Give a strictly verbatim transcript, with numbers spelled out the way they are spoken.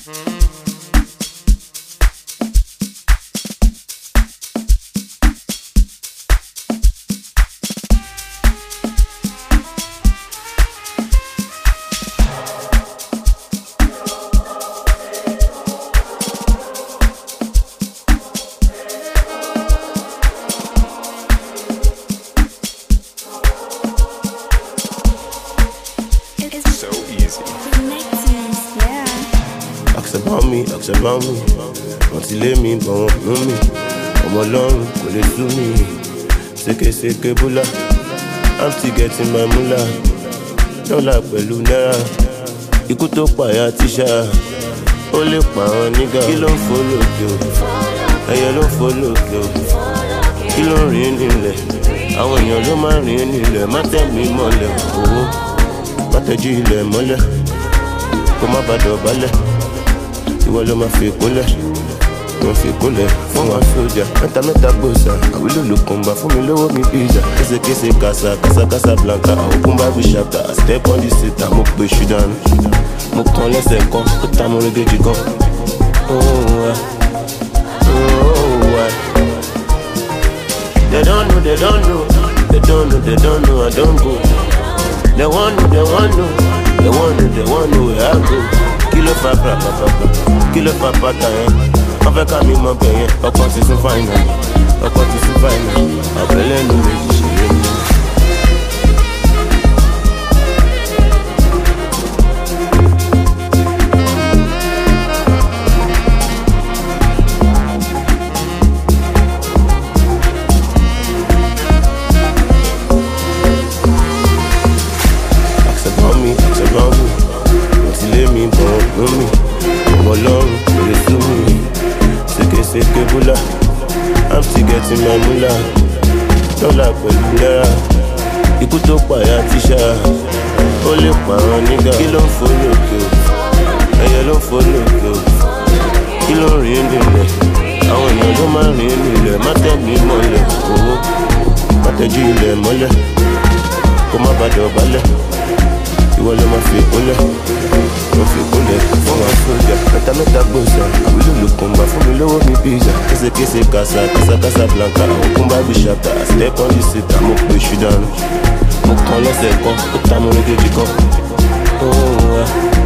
About me, ask about me. Wọ́n ti lé mi, but wọ́n mú mi. Ọmọ Ọlọ́run kò lè sú mi. Seke seke bula, I'm still getting my mula. Dọ́là pẹ̀lú náírà, ikú tó pààyà tíṣà. Ó lè pa àwọn nígà. Kí ló ń fò lókè o? Ẹyẹ ló ń fò lókè o. Kí ló ń rìn nílẹ̀? Àwọn èèyàn ló máa ń rìn nílẹ̀. Má tẹ̀ mí mọ́lẹ̀ owó. Má tẹ̀jú ilẹ̀ mọ́lẹ̀. Kó má bàa dọ̀bálẹ̀. Ìwọ ló máa fi kúnlẹ̀, wọ́n fi kúnlẹ̀ fún wa sójà. Mẹ́ta mẹ́ta gbòòsà, àwílò ló kún bá fún mi lówó mi pizza. Késekése kàṣà, kàṣà kàṣà blanca, òkun bá bí ṣàkà. Step on the seat, mo pe ṣùdánù. Mo kàn lẹ́sẹ̀ kan, ó ta mo régéjì kan. Oh, uh, oh, uh. They don't know, they don't know, they don't know, they don't know, I don't go. They want know, they want know, they want know, they want know where I go. Kilo fa pra pa pa pa, kilo fa pata yẹn. Wọ́n fẹ́ ká mi mọ bẹ̀ yẹn, ọkàn ti sún fáìnà, ọkàn ti sún fáìnà. Àbẹ̀lẹ̀ nu méjì ṣeré mi. Ask about me, ask about me. Wọ́n ti lé mi, but wọ́n mú mi. Ọmọ Ọlọ́run kò lè sú mi. Seke seke bula, I'm still getting my mula. Dọ́là pẹ̀lú náírà, ikú tó pààyà tíṣà. Ó lè pa àwọn nígà. Kí ló ń fò lókè o? Ẹyẹ ló ń fò lókè o. Kí ló ń rìn nílẹ̀? Àwọn èèyàn ló máa ń rìn nílẹ̀. Má tẹ̀ mí mọ́lẹ̀ owó. Má tẹ̀jú ilẹ̀ mọ́lẹ̀. Kó má bàa dọ̀bálẹ̀. Ìwọ ló máa fi kúnlẹ̀, wọ́n fi kúnlẹ̀ fún wa sójà. Mẹ́ta mẹ́ta gbòòsà, àwílò ló kún bá fún mi lówó mi pizza. Késekése kàṣà, kàṣà kàṣà blanca, òkun bá bí ṣàkà. Step on the seat, mo pe ṣùdánù. Mo kàn lẹ́sẹ̀ kan, ó ta mo régéjì kan. Oh, uh.